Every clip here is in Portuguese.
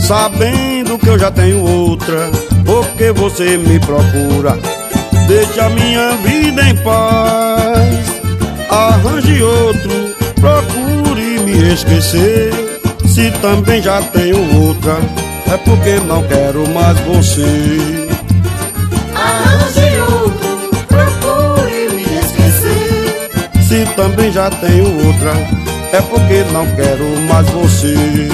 sabendo que eu já tenho outra. Porque você me procura, deixa a minha vida em paz. Arranje outro, procure me esquecer. Se também já tenho outra, é porque não quero mais você. Arranje outro, procure me esquecer. Se também já tenho outra, é porque não quero mais você.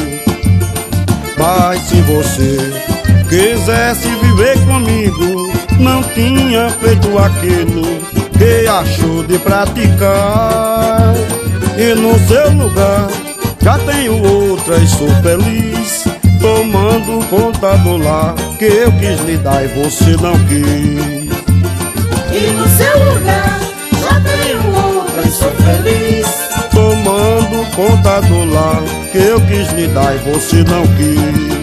Mas se você quisesse viver comigo, não tinha feito aquilo que achou de praticar. E no seu lugar já tenho outra e sou feliz, tomando conta do lar que eu quis lhe dar e você não quis. E no seu lugar já tenho outra e sou feliz, tomando conta do lar que eu quis lhe dar e você não quis.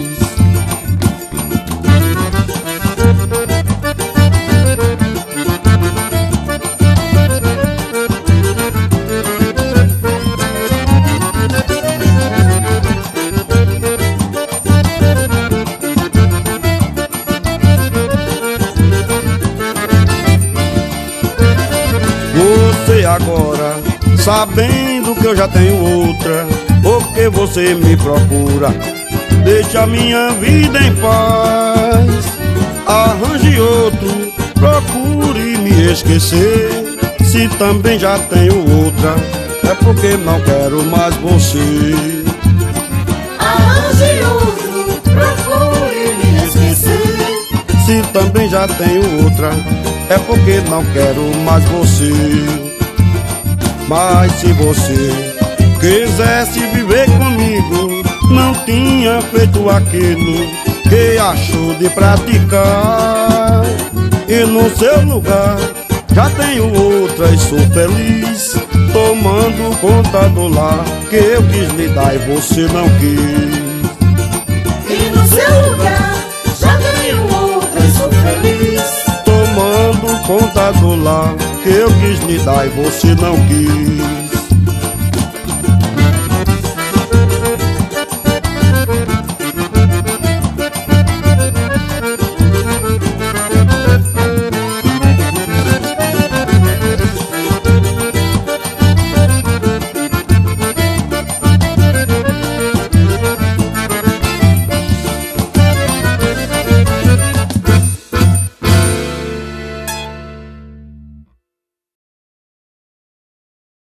Você agora, sabendo que eu já tenho outra, porque você me procura, deixa a minha vida em paz. Arranje outro, procure me esquecer. Se também já tenho outra, é porque não quero mais você. arranje outro, procure me esquecer. Se também já tenho outra, é porque não quero mais você. Mas se você quisesse viver comigo, não tinha feito aquilo que achou de praticar. E no seu lugar já tenho outra e sou feliz, tomando conta do lar que eu quis lhe dar e você não quis. E no seu lugar já tenho outra e sou feliz, tomando conta do lar que eu quis lhe dar e você não quis.